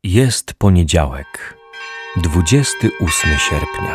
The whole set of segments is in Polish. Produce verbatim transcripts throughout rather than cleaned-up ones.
Jest poniedziałek, dwudziestego ósmego sierpnia.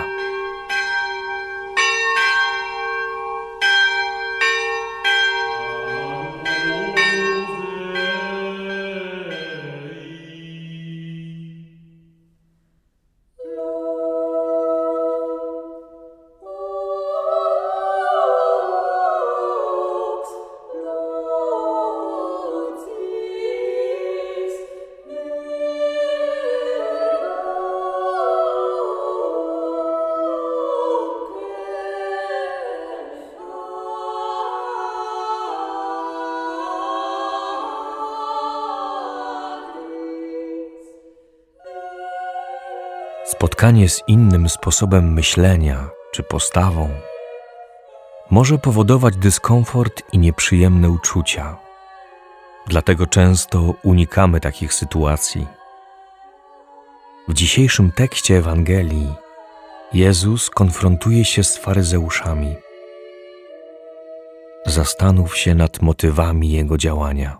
Spotkanie z innym sposobem myślenia czy postawą może powodować dyskomfort i nieprzyjemne uczucia. Dlatego często unikamy takich sytuacji. W dzisiejszym tekście Ewangelii Jezus konfrontuje się z faryzeuszami. Zastanów się nad motywami Jego działania.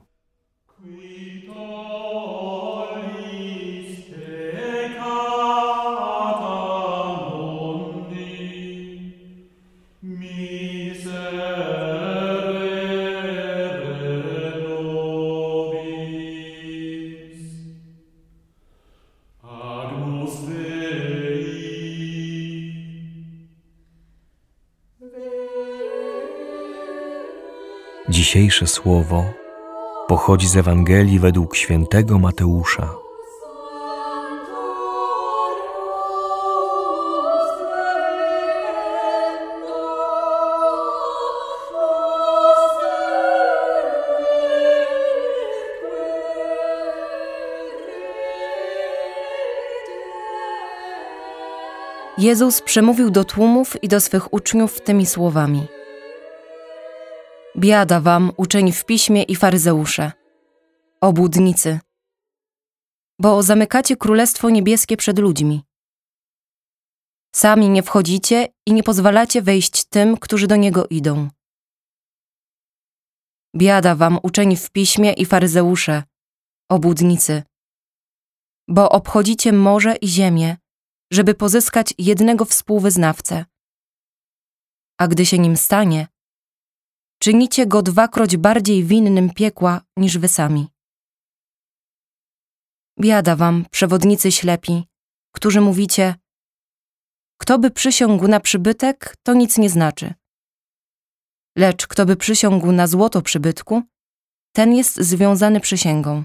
Dzisiejsze słowo pochodzi z Ewangelii według świętego Mateusza. Jezus przemówił do tłumów i do swych uczniów tymi słowami. Biada wam, uczeni w piśmie i faryzeusze, obłudnicy, bo zamykacie Królestwo Niebieskie przed ludźmi. Sami nie wchodzicie i nie pozwalacie wejść tym, którzy do niego idą. Biada wam, uczeni w piśmie i faryzeusze, obłudnicy, bo obchodzicie morze i ziemię, żeby pozyskać jednego współwyznawcę. A gdy się nim stanie, czynicie go dwakroć bardziej winnym piekła niż wy sami. Biada wam, przewodnicy ślepi, którzy mówicie: kto by przysiągł na przybytek, to nic nie znaczy. Lecz kto by przysiągł na złoto przybytku, ten jest związany przysięgą.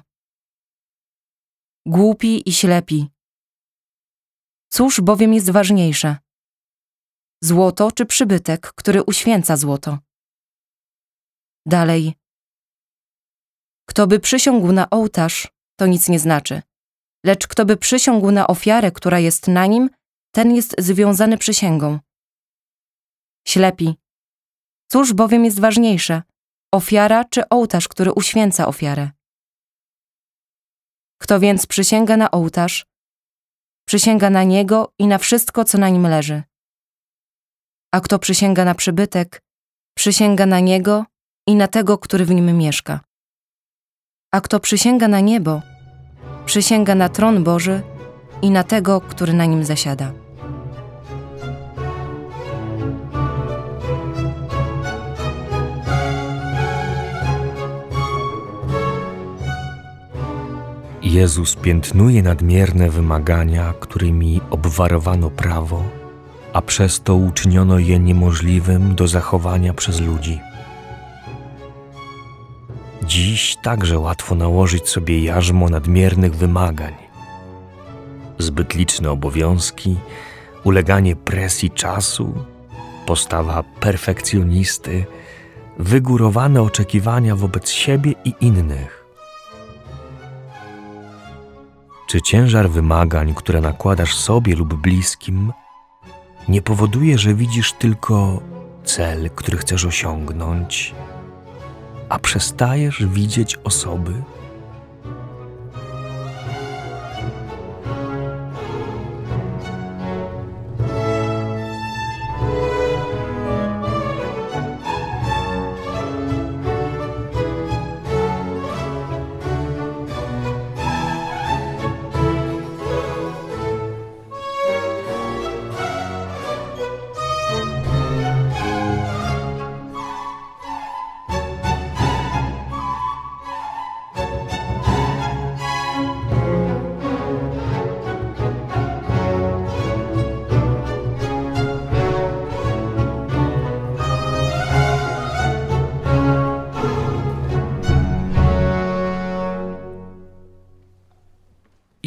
Głupi i ślepi. Cóż bowiem jest ważniejsze? Złoto czy przybytek, który uświęca złoto? Dalej. Kto by przysiągł na ołtarz, to nic nie znaczy. Lecz kto by przysiągł na ofiarę, która jest na nim, ten jest związany przysięgą. Ślepi. Cóż bowiem jest ważniejsze? Ofiara czy ołtarz, który uświęca ofiarę? Kto więc przysięga na ołtarz, przysięga na niego i na wszystko, co na nim leży. A kto przysięga na przybytek, przysięga na niego i na tego, który w nim mieszka. A kto przysięga na niebo, przysięga na tron Boży i na tego, który na nim zasiada. Jezus piętnuje nadmierne wymagania, którymi obwarowano prawo, a przez to uczyniono je niemożliwym do zachowania przez ludzi. Dziś także łatwo nałożyć sobie jarzmo nadmiernych wymagań. Zbyt liczne obowiązki, uleganie presji czasu, postawa perfekcjonisty, wygórowane oczekiwania wobec siebie i innych. Czy ciężar wymagań, które nakładasz sobie lub bliskim, nie powoduje, że widzisz tylko cel, który chcesz osiągnąć, a przestajesz widzieć osoby?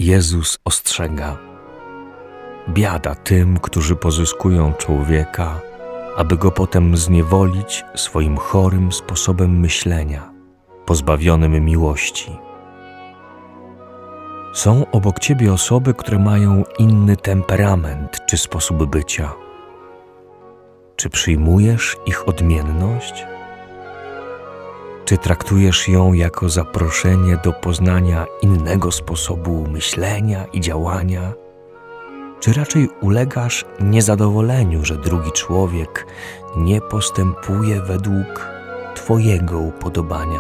Jezus ostrzega: biada tym, którzy pozyskują człowieka, aby go potem zniewolić swoim chorym sposobem myślenia, pozbawionym miłości. Są obok ciebie osoby, które mają inny temperament czy sposób bycia. Czy przyjmujesz ich odmienność? Czy traktujesz ją jako zaproszenie do poznania innego sposobu myślenia i działania? Czy raczej ulegasz niezadowoleniu, że drugi człowiek nie postępuje według twojego upodobania?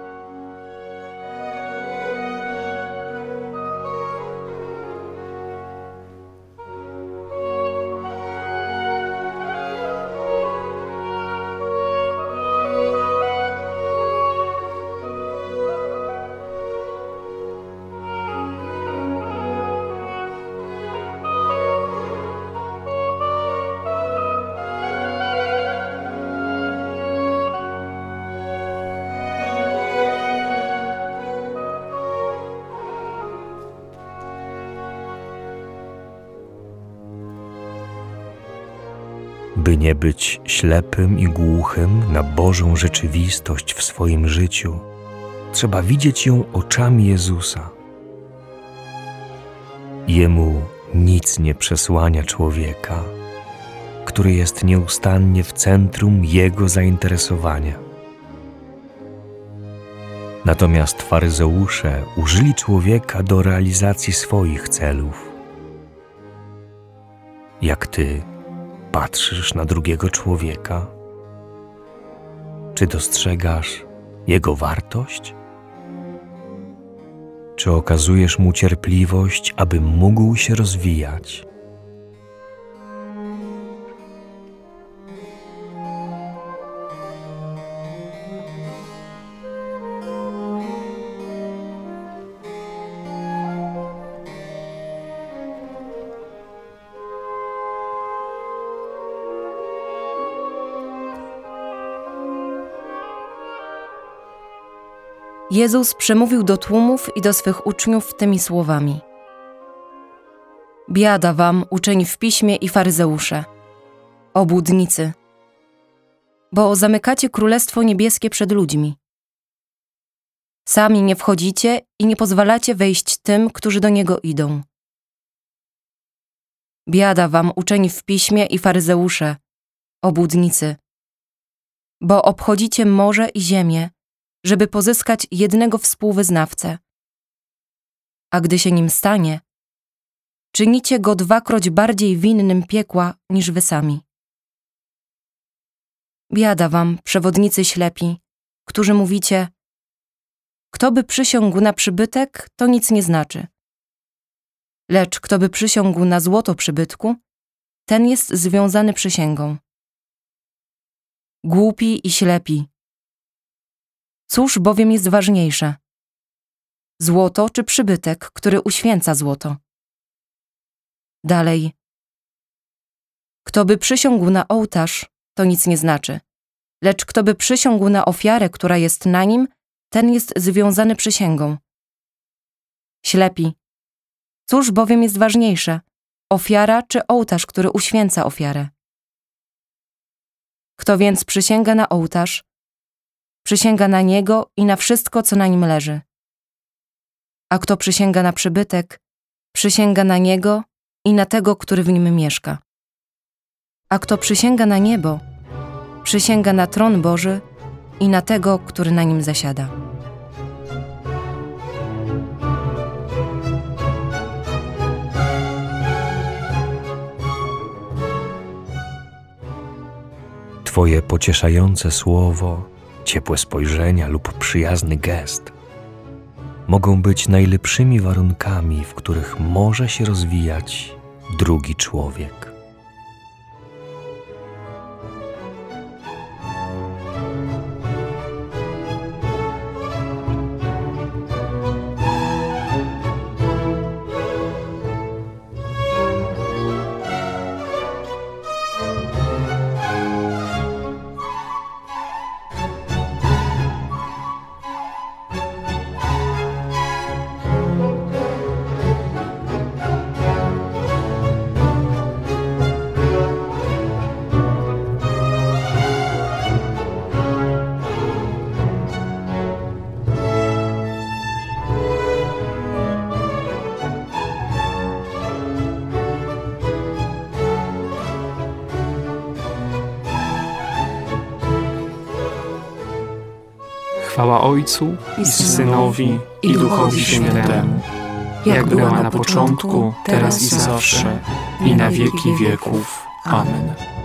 By nie być ślepym i głuchym na Bożą rzeczywistość w swoim życiu, trzeba widzieć ją oczami Jezusa. Jemu nic nie przesłania człowieka, który jest nieustannie w centrum Jego zainteresowania. Natomiast faryzeusze użyli człowieka do realizacji swoich celów. Jak ty patrzysz na drugiego człowieka? Czy dostrzegasz jego wartość? Czy okazujesz mu cierpliwość, aby mógł się rozwijać? Jezus przemówił do tłumów i do swych uczniów tymi słowami: biada wam, uczeni w piśmie i faryzeusze, obłudnicy, bo zamykacie Królestwo Niebieskie przed ludźmi. Sami nie wchodzicie i nie pozwalacie wejść tym, którzy do niego idą. Biada wam, uczeni w piśmie i faryzeusze, obłudnicy, bo obchodzicie morze i ziemię, żeby pozyskać jednego współwyznawcę. A gdy się nim stanie, czynicie go dwakroć bardziej winnym piekła niż wy sami. Biada wam, przewodnicy ślepi, którzy mówicie: kto by przysiągł na przybytek, to nic nie znaczy. Lecz kto by przysiągł na złoto przybytku, ten jest związany przysięgą. Głupi i ślepi. Cóż bowiem jest ważniejsze? Złoto czy przybytek, który uświęca złoto? Dalej. Kto by przysiągł na ołtarz, to nic nie znaczy. Lecz kto by przysiągł na ofiarę, która jest na nim, ten jest związany przysięgą. Ślepi. Cóż bowiem jest ważniejsze? Ofiara czy ołtarz, który uświęca ofiarę? Kto więc przysięga na ołtarz, przysięga na niego i na wszystko, co na nim leży. A kto przysięga na przybytek, przysięga na niego i na tego, który w nim mieszka. A kto przysięga na niebo, przysięga na tron Boży i na tego, który na nim zasiada. Twoje pocieszające słowo, ciepłe spojrzenia lub przyjazny gest mogą być najlepszymi warunkami, w których może się rozwijać drugi człowiek. Chwała Ojcu i Synowi i Duchowi Świętemu, jak była na początku, teraz i zawsze, i na wieki wieków. Amen.